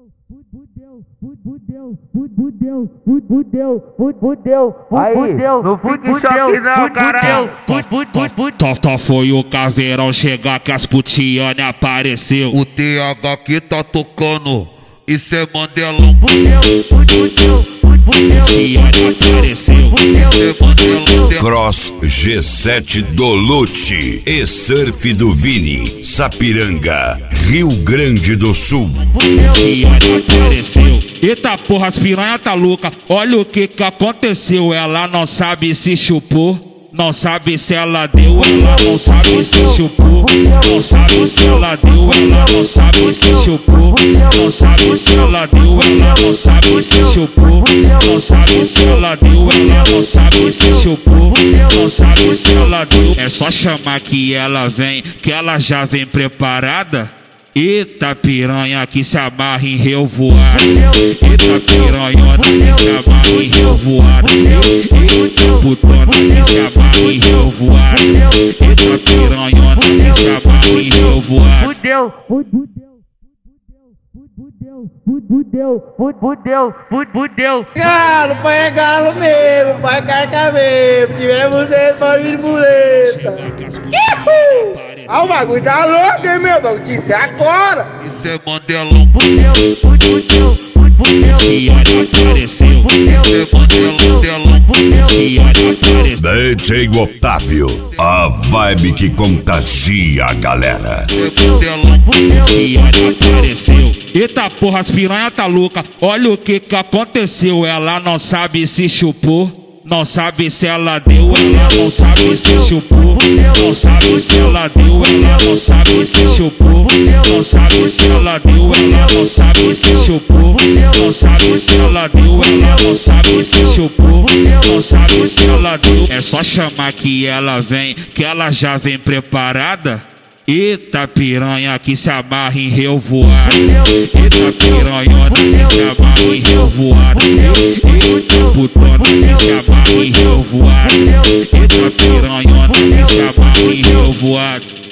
Aí, não fique em choque não, caralho. Só foi o caveirão chegar que as putiane apareceu. O TH que tá tocando, isso é Mandelão. Putiane apareceu. Cross G7 do Lute e Surf do Vini, Sapiranga, Rio Grande do Sul. Putiane apareceu. Eita porra, as piranha tá louca. Olha o que aconteceu. Ela não sabe se chupou. Não sabe se ela deu, ela não sabe se chupou. Não sabe se ela deu, ela não sabe se chupou. Não sabe se ela deu, ela não sabe se chupou. Não sabe se ela deu, ela não sabe se chupou. Não sabe se ela deu. É só chamar que ela vem, que ela já vem preparada. Eita piranha que se amarra em revoada. Eita piranhona que se amarra em revoada. Eita putona que se amarra em revoada. Eita piranhona que se amarra em revoada. Fudeu. Galo, pai é galo mesmo, pai carca mesmo. Tivemos esse barulho de muleta. Ah, o bagulho tá louco, hein, meu? Notícia agora. Isso é Mandelão. Putiane apareceu. Isso é Mandelão. Putiane apareceu. DJ Otávio, a vibe que contagia a galera. Putiane apareceu. Eita porra, as piranha tá louca. Olha o que aconteceu. Ela não sabe se chupou. Não sabe se ela deu, ela não sabe se chupou. Não sabe se ela deu, ela não sabe se chupou. Não sabe se ela deu, ela não sabe se chupou. Não sabe se ela deu, ela não sabe se chupou. Não sabe se ela deu. É só chamar que ela vem, que ela já vem preparada. Eita piranha que se amarra em revoada. Eita piranhona que se amarra em revoada. Eita putona que se amarra em revoada. Eita piranhona que se amarra em revoada.